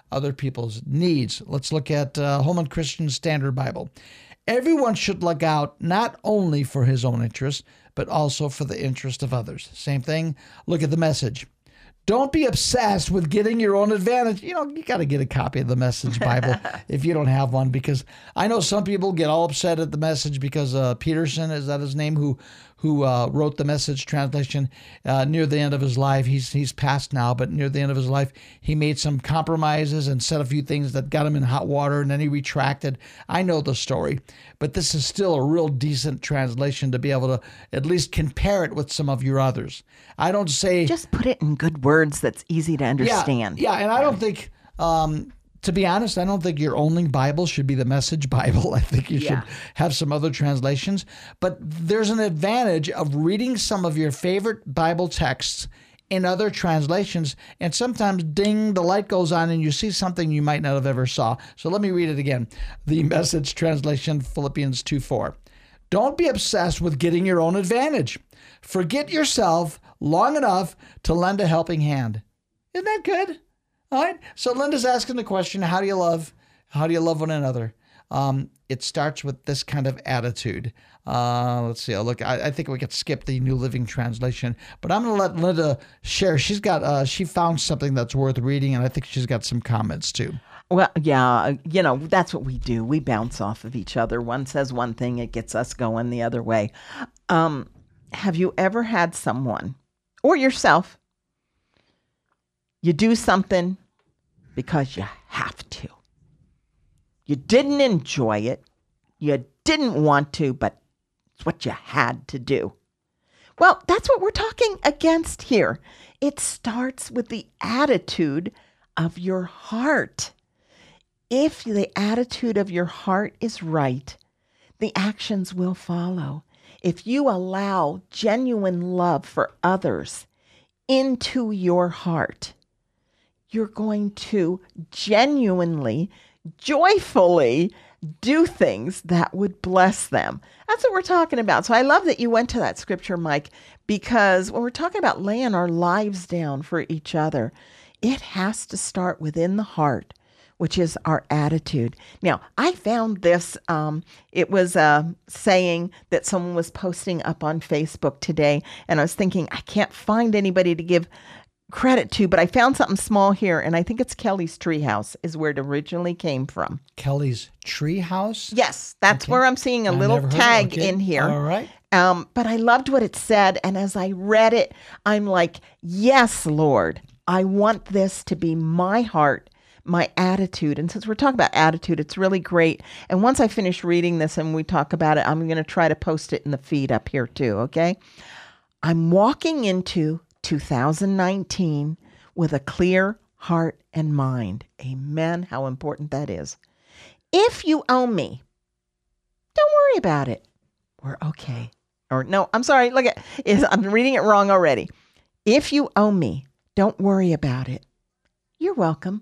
other people's needs. Let's look at uh, Holman Christian Standard Bible. Everyone should look out not only for his own interest, but also for the interest of others. Same thing. Look at the Message. Don't be obsessed with getting your own advantage. You know, you got to get a copy of the Message Bible if you don't have one, because I know some people get all upset at the Message because uh, Peterson, is that his name, who who uh, wrote the Message translation uh, near the end of his life. He's he's passed now, but near the end of his life, he made some compromises and said a few things that got him in hot water, and then he retracted. I know the story, but this is still a real decent translation to be able to at least compare it with some of your others. I don't say... Just put it in good words that's easy to understand. Yeah, yeah, and I don't think... Um, To be honest, I don't think your only Bible should be the Message Bible. I think you Yeah. should have some other translations. But there's an advantage of reading some of your favorite Bible texts in other translations, and sometimes, ding, the light goes on and you see something you might not have ever saw. So let me read it again. The Message translation, Philippians two four. Don't be obsessed with getting your own advantage. Forget yourself long enough to lend a helping hand. Isn't that good? All right. So Linda's asking the question, how do you love, how do you love one another? Um, it starts with this kind of attitude. Uh, let's see. I'll look, I, I think we could skip the New Living Translation, but I'm going to let Linda share. She's got, uh, she found something that's worth reading, and I think she's got some comments too. Well, yeah, you know, that's what we do. We bounce off of each other. One says one thing, it gets us going the other way. Um, have you ever had someone, or yourself, you do something because you have to? You didn't enjoy it. You didn't want to, but it's what you had to do. Well, that's what we're talking against here. It starts with the attitude of your heart. If the attitude of your heart is right, the actions will follow. If you allow genuine love for others into your heart, you're going to genuinely, joyfully do things that would bless them. That's what we're talking about. So I love that you went to that scripture, Mike, because when we're talking about laying our lives down for each other, it has to start within the heart, which is our attitude. Now, I found this, um, it was a saying that someone was posting up on Facebook today, and I was thinking, I can't find anybody to give credit to, but I found something small here, and I think it's Kelly's Treehouse is where it originally came from. Kelly's Treehouse? Yes, that's Okay. where I'm seeing a I little never heard of it. tag Okay. in here. All right. Um, but I loved what it said, and as I read it, I'm like, yes, Lord, I want this to be my heart, my attitude. And since we're talking about attitude, it's really great. And once I finish reading this and we talk about it, I'm going to try to post it in the feed up here too, okay? I'm walking into two thousand nineteen with a clear heart and mind. Amen. How important that is. If you owe me, don't worry about it. We're okay. Or no, I'm sorry. Look at is I'm reading it wrong already. If you owe me, don't worry about it. You're welcome.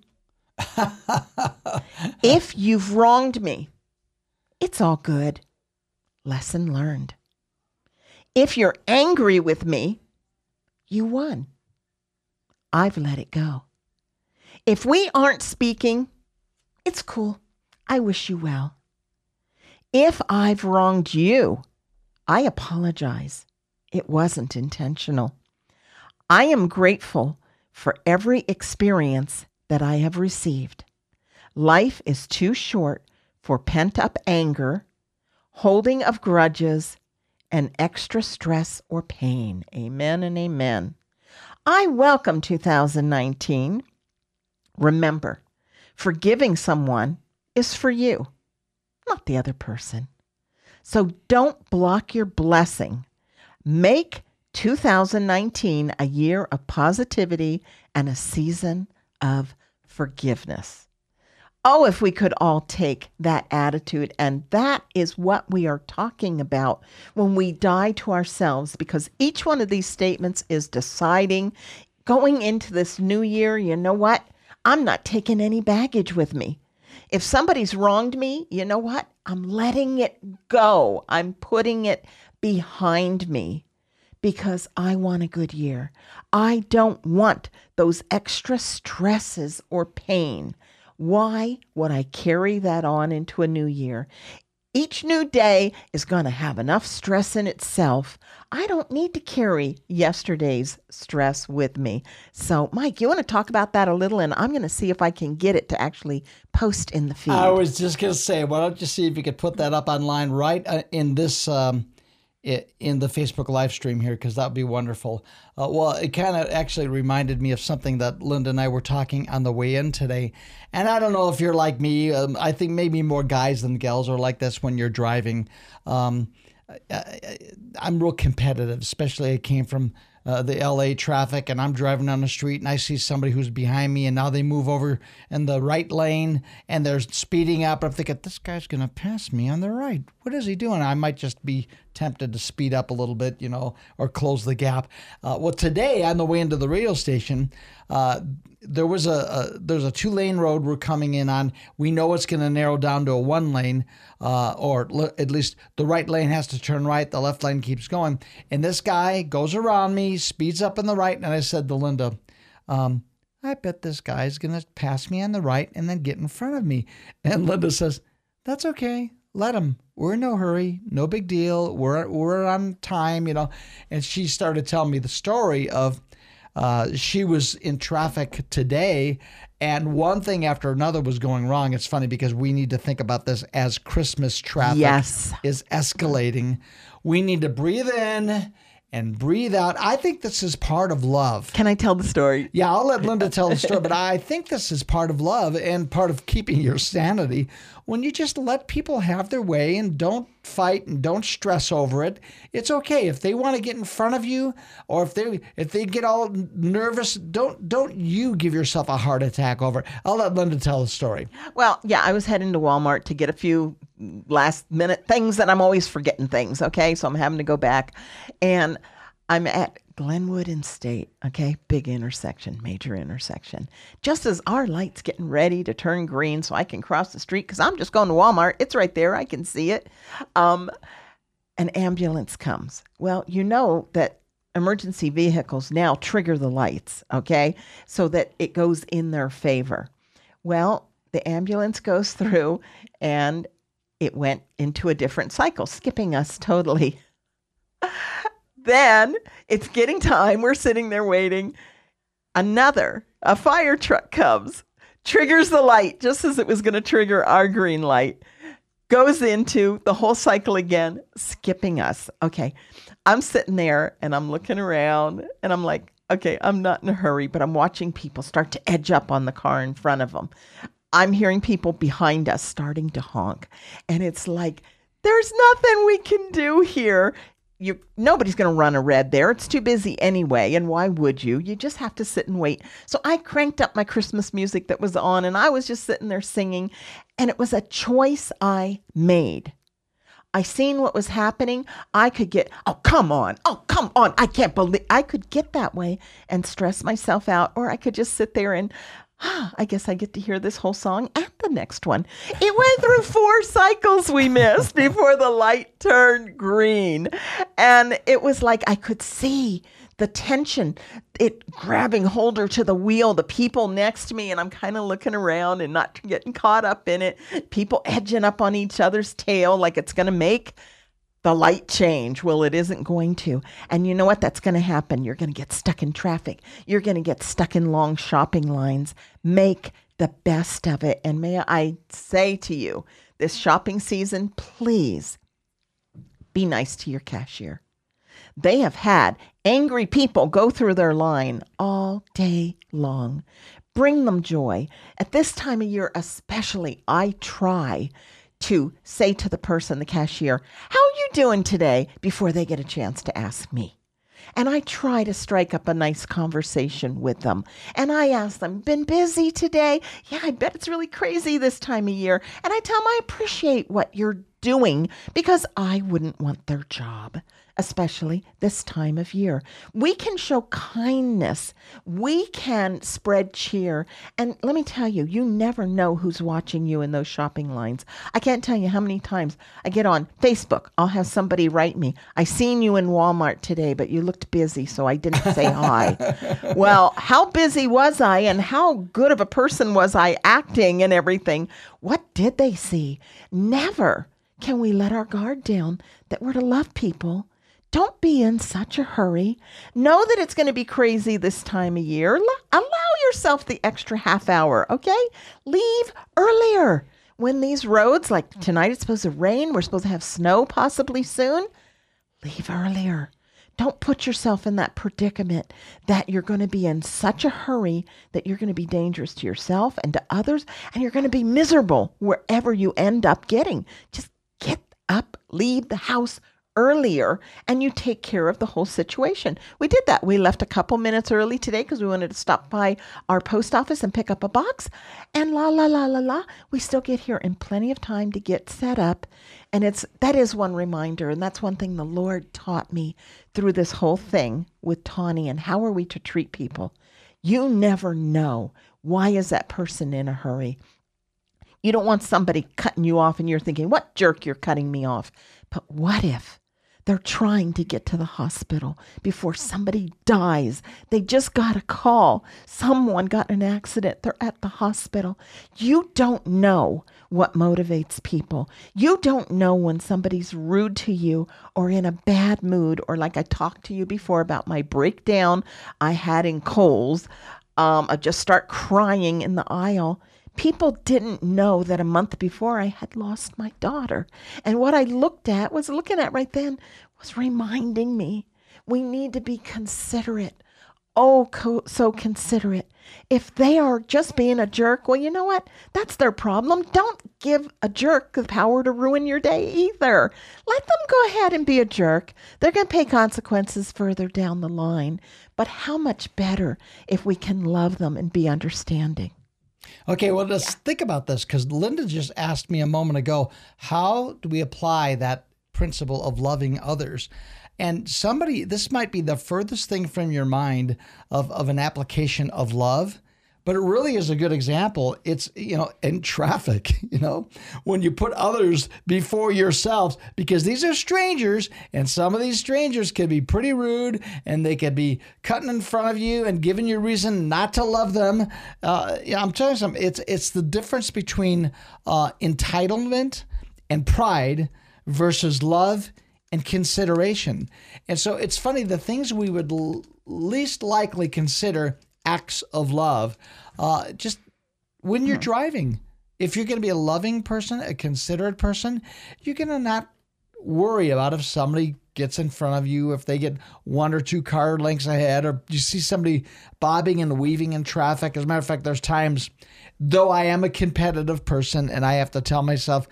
If you've wronged me, it's all good. Lesson learned. If you're angry with me, you won. I've let it go. If we aren't speaking, it's cool. I wish you well. If I've wronged you, I apologize. It wasn't intentional. I am grateful for every experience that I have received. Life is too short for pent-up anger, holding of grudges, and extra stress or pain. Amen and amen. I welcome two thousand nineteen. Remember, forgiving someone is for you, not the other person. So don't block your blessing. Make two thousand nineteen a year of positivity and a season of forgiveness. Oh, if we could all take that attitude, and that is what we are talking about when we die to ourselves, because each one of these statements is deciding, going into this new year, you know what? I'm not taking any baggage with me. If somebody's wronged me, you know what? I'm letting it go. I'm putting it behind me because I want a good year. I don't want those extra stresses or pain Why would I carry that on into a new year? Each new day is going to have enough stress in itself. I don't need to carry yesterday's stress with me. So, Mike, you want to talk about that a little? And I'm going to see if I can get it to actually post in the feed. I was just going to say, why don't you see if you could put that up online right in this, um, in the Facebook live stream here, because that would be wonderful. Uh, well, it kind of actually reminded me of something that Linda and I were talking on the way in today. And I don't know if you're like me. Um, I think maybe more guys than gals are like this when you're driving. Um, I, I'm real competitive, especially I came from uh, the L A traffic, and I'm driving down the street and I see somebody who's behind me, and now they move over in the right lane and they're speeding up. I'm thinking, this guy's going to pass me on the right. What is he doing? I might just be tempted to speed up a little bit, you know, or close the gap. Uh, well, today on the way into the radio station, uh, there was a, a there's a two lane road we're coming in on. We know it's going to narrow down to a one lane, uh, or l- at least the right lane has to turn right. The left lane keeps going. And this guy goes around me, speeds up in the right. And I said to Linda, um, I bet this guy's going to pass me on the right and then get in front of me. And Linda says, that's okay. Let him. We're in no hurry. No big deal. We're we're on time, you know. And she started telling me the story of uh, she was in traffic today, and one thing after another was going wrong. It's funny because we need to think about this as Christmas traffic Yes. is escalating. We need to breathe in and breathe out. I think this is part of love. Can I tell the story? Yeah, I'll let Linda tell the story, but I think this is part of love and part of keeping your sanity when you just let people have their way and don't fight and don't stress over it. It's okay if they want to get in front of you, or if they if they get all nervous, don't don't you give yourself a heart attack over it. I'll let Linda tell the story. Well, yeah, I was heading to Walmart to get a few last minute things that I'm always forgetting things. Okay. So I'm having to go back, and I'm at Glenwood and State. Okay. Big intersection, major intersection. Just as our light's getting ready to turn green so I can cross the street, because I'm just going to Walmart. It's right there. I can see it. Um, an ambulance comes. Well, you know that emergency vehicles now trigger the lights. Okay. So that it goes in their favor. Well, the ambulance goes through, and it went into a different cycle, skipping us totally. Then it's getting time. We're sitting there waiting. Another, a fire truck comes, triggers the light just as it was going to trigger our green light, goes into the whole cycle again, skipping us. Okay. I'm sitting there and I'm looking around and I'm like, okay, I'm not in a hurry, but I'm watching people start to edge up on the car in front of them. I'm hearing people behind us starting to honk. And it's like, there's nothing we can do here. You, nobody's going to run a red there. It's too busy anyway. And why would you? You just have to sit and wait. So I cranked up my Christmas music that was on, and I was just sitting there singing. And it was a choice I made. I seen what was happening. I could get, oh, come on. Oh, come on. I can't believe I could get that way and stress myself out. Or I could just sit there and, ah, I guess I get to hear this whole song and the next one. It went through four cycles we missed before the light turned green. And it was like I could see the tension, it grabbing holder to the wheel, the people next to me, and I'm kind of looking around and not getting caught up in it. People edging up on each other's tail like it's going to make the light change. Well, it isn't going to. And you know what? That's going to happen. You're going to get stuck in traffic. You're going to get stuck in long shopping lines. Make the best of it. And may I say to you, this shopping season, please be nice to your cashier. They have had angry people go through their line all day long. Bring them joy. At this time of year especially, I try to say to the person, the cashier, how are you doing today, before they get a chance to ask me. And I try to strike up a nice conversation with them. And I ask them, been busy today? Yeah, I bet it's really crazy this time of year. And I tell them I appreciate what you're doing because I wouldn't want their job, especially this time of year. We can show kindness. We can spread cheer. And let me tell you, you never know who's watching you in those shopping lines. I can't tell you how many times I get on Facebook. I'll have somebody write me, I seen you in Walmart today, but you looked busy, so I didn't say hi. Well, how busy was I and how good of a person was I acting and everything? What did they see? Never can we let our guard down that we're to love people. Don't be in such a hurry. Know that it's going to be crazy this time of year. L- allow yourself the extra half hour, okay? Leave earlier. When these roads, like tonight it's supposed to rain, we're supposed to have snow possibly soon, leave earlier. Don't put yourself in that predicament that you're going to be in such a hurry that you're going to be dangerous to yourself and to others, and you're going to be miserable wherever you end up getting. Just get up, leave the house earlier, and you take care of the whole situation. We did that. We left a couple minutes early today because we wanted to stop by our post office and pick up a box. And la, la, la, la, la, we still get here in plenty of time to get set up. And it's that is one reminder. And that's one thing the Lord taught me through this whole thing with Tawny and how are we to treat people. You never know. Why is that person in a hurry? You don't want somebody cutting you off and you're thinking, what jerk, you're cutting me off. But what if they're trying to get to the hospital before somebody dies? They just got a call. Someone got in an accident. They're at the hospital. You don't know what motivates people. You don't know when somebody's rude to you or in a bad mood, or like I talked to you before about my breakdown I had in Kohl's. Um, I just start crying in the aisle. People didn't know that a month before I had lost my daughter. And what I looked at, was looking at right then, was reminding me we need to be considerate. Oh, co- so considerate. If they are just being a jerk, well, you know what? That's their problem. Don't give a jerk the power to ruin your day either. Let them go ahead and be a jerk. They're going to pay consequences further down the line. But how much better if we can love them and be understanding? Okay, well, let's yeah. think about this, because Linda just asked me a moment ago, how do we apply that principle of loving others? And somebody, this might be the furthest thing from your mind of, of an application of love, but it really is a good example. It's, you know, in traffic, you know, when you put others before yourselves, because these are strangers, and some of these strangers can be pretty rude, and they could be cutting in front of you and giving you reason not to love them. Uh, you know, I'm telling you something, it's, it's the difference between uh, entitlement and pride versus love and consideration. And so it's funny, the things we would l- least likely consider acts of love, uh, just when you're hmm. driving, if you're going to be a loving person, a considerate person, you're going to not worry about if somebody gets in front of you, if they get one or two car lengths ahead, or you see somebody bobbing and weaving in traffic. As a matter of fact, there's times, though I am a competitive person and I have to tell myself,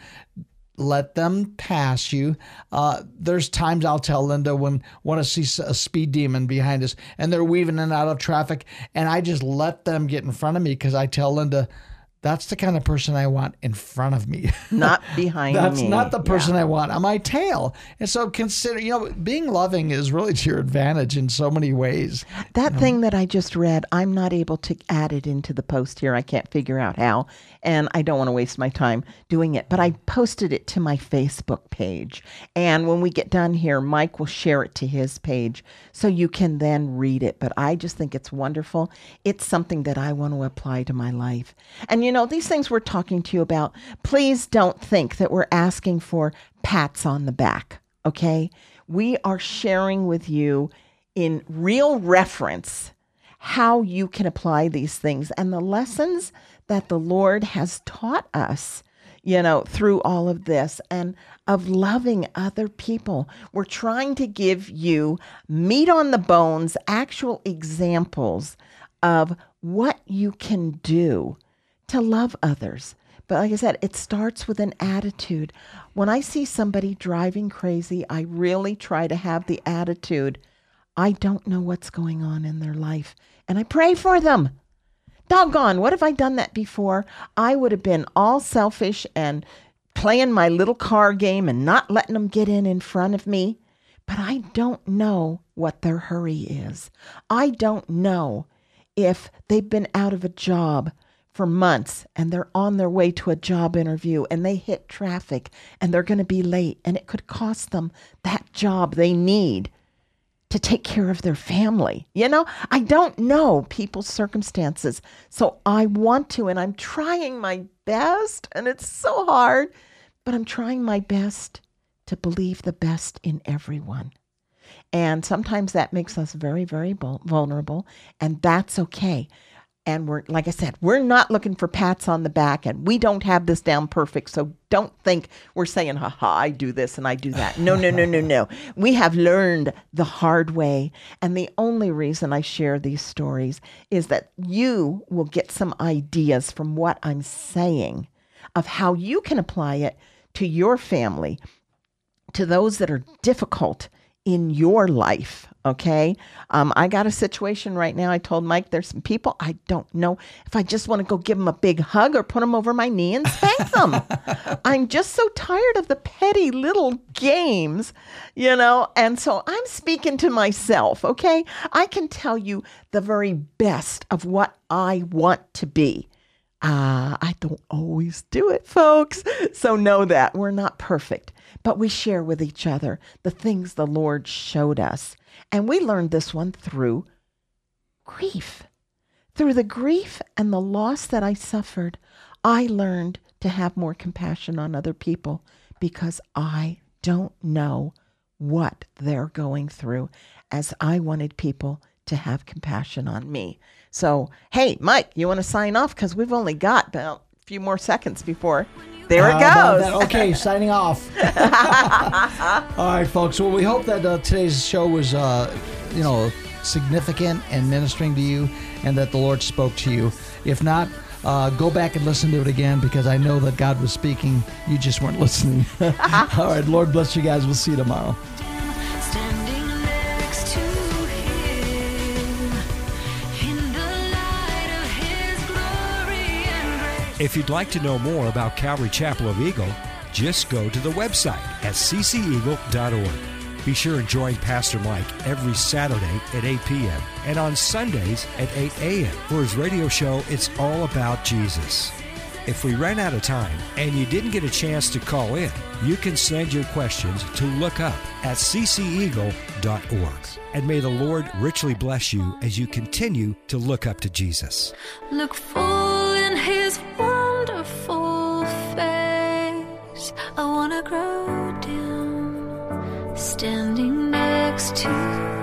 let them pass you. Uh, there's times I'll tell Linda when want to see a speed demon behind us and they're weaving in and out of traffic, and I just let them get in front of me, because I tell Linda, that's the kind of person I want in front of me. Not behind That's me. That's not the person yeah. I want on my tail. And so consider, you know, being loving is really to your advantage in so many ways. That you know? thing that I just read, I'm not able to add it into the post here. I can't figure out how, and I don't want to waste my time doing it. But I posted it to my Facebook page. And when we get done here, Mike will share it to his page so you can then read it. But I just think it's wonderful. It's something that I want to apply to my life. And you know, these things we're talking to you about, please don't think that we're asking for pats on the back, okay? We are sharing with you in real reference how you can apply these things and the lessons that the Lord has taught us, you know, through all of this, and of loving other people. We're trying to give you meat on the bones, actual examples of what you can do to love others. But like I said, it starts with an attitude. When I see somebody driving crazy, I really try to have the attitude, I don't know what's going on in their life, and I pray for them. Doggone, what if I done that before? I would have been all selfish and playing my little car game and not letting them get in in front of me. But I don't know what their hurry is. I don't know if they've been out of a job for months and they're on their way to a job interview and they hit traffic and they're going to be late and it could cost them that job they need to take care of their family. You know, I don't know people's circumstances. So I want to, and I'm trying my best, and it's so hard, but I'm trying my best to believe the best in everyone. And sometimes that makes us very, very vulnerable, and that's okay. And we're, like I said, we're not looking for pats on the back, and we don't have this down perfect. So don't think we're saying, ha ha, I do this and I do that. No, no, no, no, no. We have learned the hard way. And the only reason I share these stories is that you will get some ideas from what I'm saying of how you can apply it to your family, to those that are difficult in your life, okay? Um, I got a situation right now. I told Mike there's some people I don't know if I just want to go give them a big hug or put them over my knee and spank them. I'm just so tired of the petty little games, you know? And so I'm speaking to myself, okay? I can tell you the very best of what I want to be. Uh, I don't always do it, folks. So know that we're not perfect, but we share with each other the things the Lord showed us. And we learned this one through grief. Through the grief and the loss that I suffered, I learned to have more compassion on other people because I don't know what they're going through, as I wanted people to have compassion on me. So, hey, Mike, you want to sign off? Because we've only got about a few more seconds before. There it goes. Okay, signing off. All right, folks. Well, we hope that uh, today's show was, uh, you know, significant and ministering to you, and that the Lord spoke to you. If not, uh, go back and listen to it again, because I know that God was speaking. You just weren't listening. All right, Lord bless you guys. We'll see you tomorrow. If you'd like to know more about Calvary Chapel of Eagle, just go to the website at c c eagle dot org. Be sure and join Pastor Mike every Saturday at eight p.m. and on Sundays at eight a.m. for his radio show, It's All About Jesus. If we ran out of time and you didn't get a chance to call in, you can send your questions to look up at c c eagle dot org. And may the Lord richly bless you as you continue to look up to Jesus. Look full in His wonderful face. I want to grow dim, standing next to